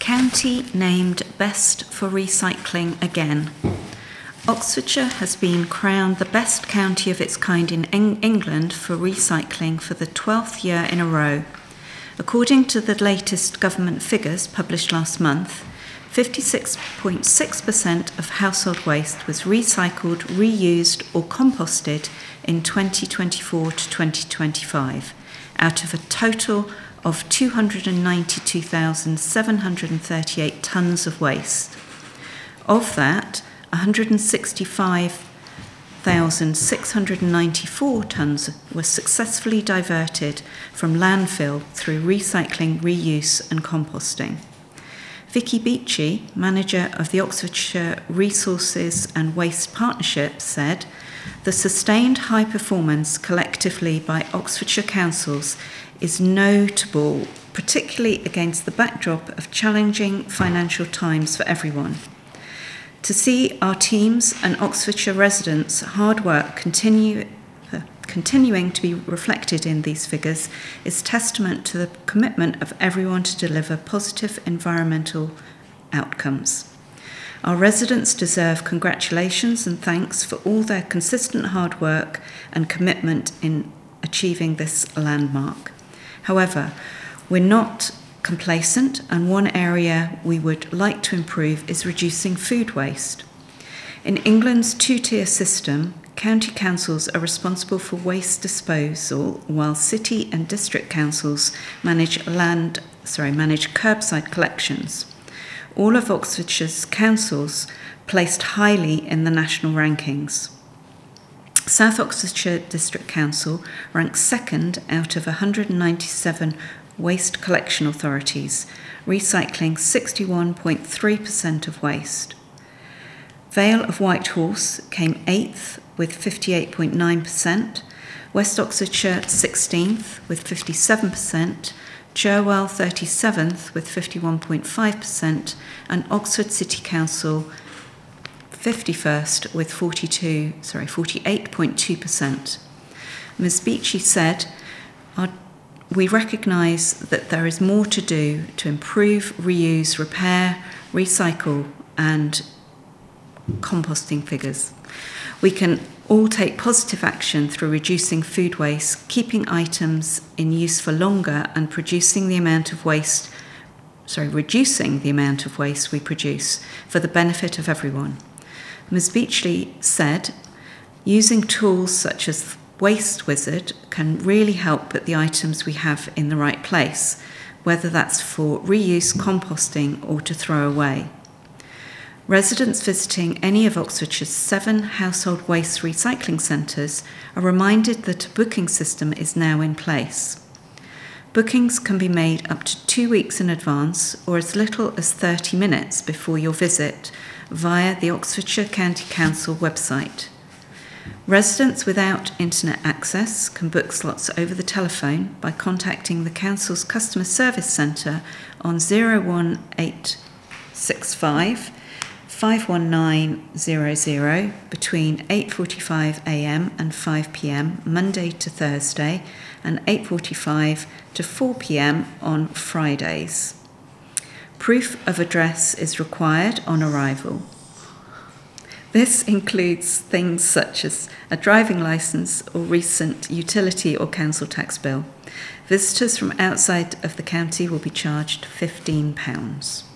County named Best for Recycling again. Oxfordshire has been crowned the best county of its kind in England for recycling for the 12th year in a row. According to the latest government figures published last month, 56.6% of household waste was recycled, reused or composted in 2024 to 2025, out of a total of 292,738 tonnes of waste. Of that, 165,694 tonnes were successfully diverted from landfill through recycling, reuse and composting. Vicky Beachy, manager of the Oxfordshire Resources and Waste Partnership, said, "The sustained high performance collectively by Oxfordshire councils is notable, particularly against the backdrop of challenging financial times for everyone. To see our teams and Oxfordshire residents' hard work continuing to be reflected in these figures is testament to the commitment of everyone to deliver positive environmental outcomes. Our residents deserve congratulations and thanks for all their consistent hard work and commitment in achieving this landmark. However, we're not complacent, and one area we would like to improve is reducing food waste. In England's two-tier system, county councils are responsible for waste disposal, while city and district councils manage curbside collections. All of Oxfordshire's councils placed highly in the national rankings. South Oxfordshire District Council ranks second out of 197 waste collection authorities, recycling 61.3% of waste. Vale of Whitehorse came 8th with 58.9%, West Oxfordshire 16th with 57%, Cherwell 37th with 51.5%, and Oxford City Council 51st with 48.2%. Ms. Beachy said, "We recognise that there is more to do to improve, reuse, repair, recycle and composting figures. We can all take positive action through reducing food waste, keeping items in use for longer and reducing the amount of waste we produce for the benefit of everyone." Ms. Beachley said, "Using tools such as Waste Wizard can really help put the items we have in the right place, whether that's for reuse, composting or to throw away." Residents visiting any of Oxfordshire's 7 household waste recycling centres are reminded that a booking system is now in place. Bookings can be made up to 2 weeks in advance or as little as 30 minutes before your visit via the Oxfordshire County Council website. Residents without internet access can book slots over the telephone by contacting the Council's Customer Service Centre on 01865 51900 between 8:45am and 5pm Monday to Thursday and 8:45 to 4pm on Fridays. Proof of address is required on arrival. This includes things such as a driving licence or recent utility or council tax bill. Visitors from outside of the county will be charged £15.